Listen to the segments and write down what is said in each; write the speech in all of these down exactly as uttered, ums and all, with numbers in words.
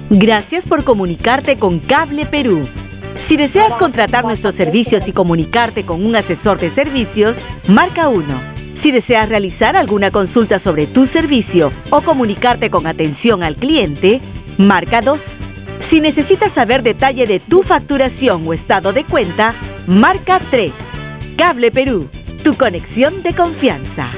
Gracias por comunicarte con Cable Perú. Si deseas contratar nuestros servicios y comunicarte con un asesor de servicios, marca uno. Si deseas realizar alguna consulta sobre tu servicio o comunicarte con atención al cliente, marca dos. Si necesitas saber detalle de tu facturación o estado de cuenta, marca tres. Cable Perú, tu conexión de confianza.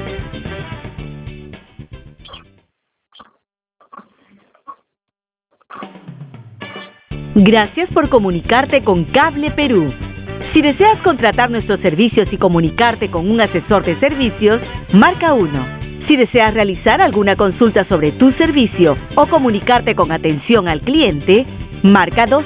Gracias por comunicarte con Cable Perú. Si deseas contratar nuestros servicios y comunicarte con un asesor de servicios, marca uno. Si deseas realizar alguna consulta sobre tu servicio o comunicarte con atención al cliente, marca dos.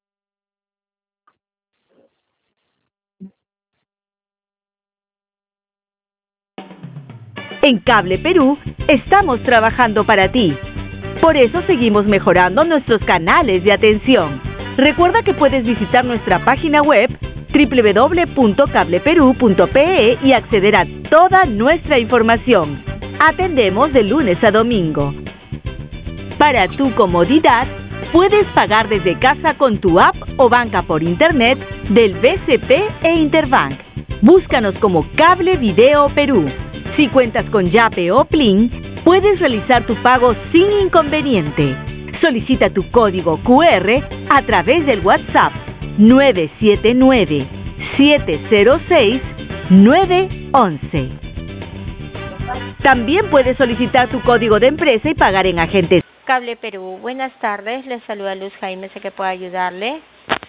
En Cable Perú estamos trabajando para ti. Por eso seguimos mejorando nuestros canales de atención. Recuerda que puedes visitar nuestra página web doble u doble u doble u punto cable perú punto pe e y acceder a toda nuestra información. Atendemos de lunes a domingo. Para tu comodidad, puedes pagar desde casa con tu app o banca por internet del B C P e Interbank. Búscanos como Cable Video Perú. Si cuentas con Yape o Plin, puedes realizar tu pago sin inconveniente. Solicita tu código cu erre a través del WhatsApp nueve siete nueve, siete cero seis, nueve once. También puedes solicitar tu código de empresa y pagar en agentes. Cable Perú, buenas tardes. Les saluda Luz Jaime, sé que puedo ayudarle.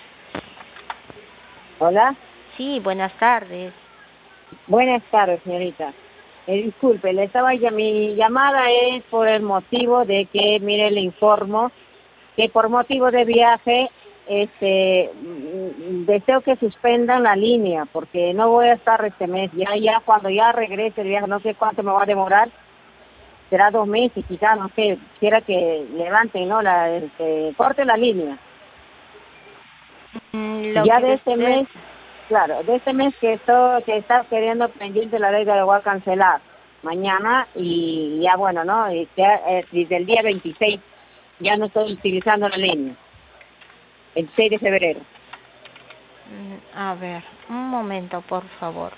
Hola. Sí, buenas tardes. Buenas tardes, señorita. Eh, disculpe, le estaba ya mi llamada es por el motivo de que, mire, le informo que por motivo de viaje, este, mm, deseo que suspendan la línea porque no voy a estar este mes. Ya, ya cuando ya regrese el viaje, no sé cuánto me va a demorar. Será dos meses, quizás, no sé. Quiera que levanten, no, la, este, corte la línea. Mm, lo Ya que de este usted... mes. Claro, de este mes que estoy, que está queriendo pendiente la deuda, lo voy a cancelar mañana y ya bueno, ¿no? Y ya, eh, desde el día veintiséis ya no estoy utilizando la línea, el seis de febrero. Mm, A ver, un momento, por favor.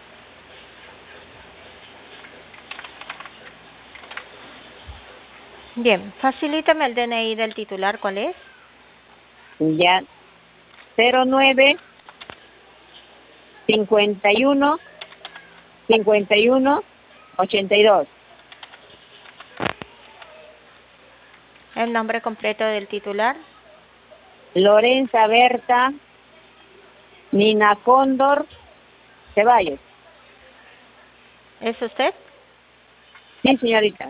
Bien, facilítame el D N I del titular, ¿cuál es? Ya, cero nueve, cincuenta y uno, cincuenta y uno, ochenta y dos. El nombre completo del titular. Lorenza Berta Nina Cóndor Ceballos. ¿Es usted? Sí, señorita.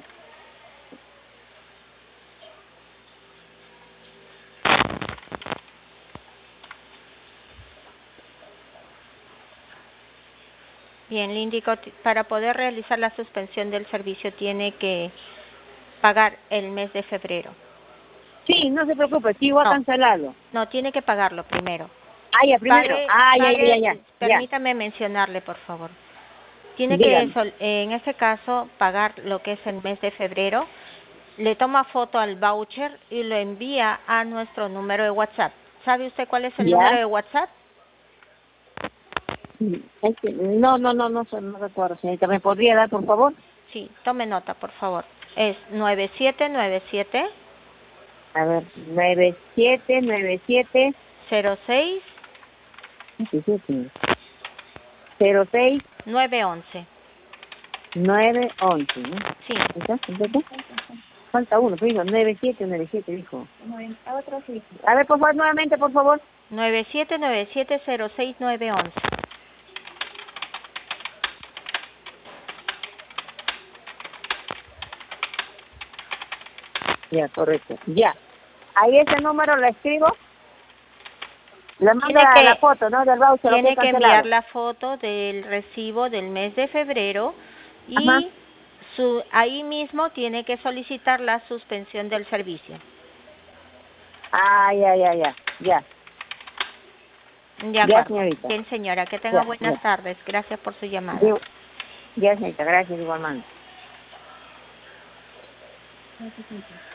Bien, le indico, t- para poder realizar la suspensión del servicio tiene que pagar el mes de febrero. Sí, no se preocupe, sí voy a No, cancelarlo. no, tiene que pagarlo primero. Ah, ya, primero. Pague, Ah, ya, ya, pague, ya, ya. eh, permítame mencionarle, por favor. Tiene que, Dígame. sol- eh, en este caso, pagar lo que es el mes de febrero. Le toma foto al voucher y lo envía a nuestro número de WhatsApp. ¿Sabe usted cuál es el ¿Ya? número de WhatsApp? Es que- no, no, no, no, sé, no recuerdo, señorita. ¿Me podría dar, por favor? Sí, tome nota, por favor. Es nueve siete nueve siete, A ver, nueve siete nueve siete cero seis, cero seis nueve once. nueve once, ¿no? Sí. ¿Está? ¿Completo? Falta uno, pero dijo nueve siete nueve siete, dijo. A ver, por favor, nuevamente, por favor. nueve siete nueve siete, cero seis nueve once. Ya, correcto. Ya. Ahí ese número lo escribo. Le mando Tiene la, que, la foto, ¿no? Del voucher, lo que tiene he que cancelado. enviar la foto del recibo del mes de febrero y Ajá. su, ahí mismo tiene que solicitar la suspensión del servicio. Ah, ya, ya, ya. Ya. De Ya, acuerdo. señorita. Bien, señora, que tenga Ya, buenas ya. tardes. Gracias por su llamada. Digo, ya, señorita, gracias igualmente.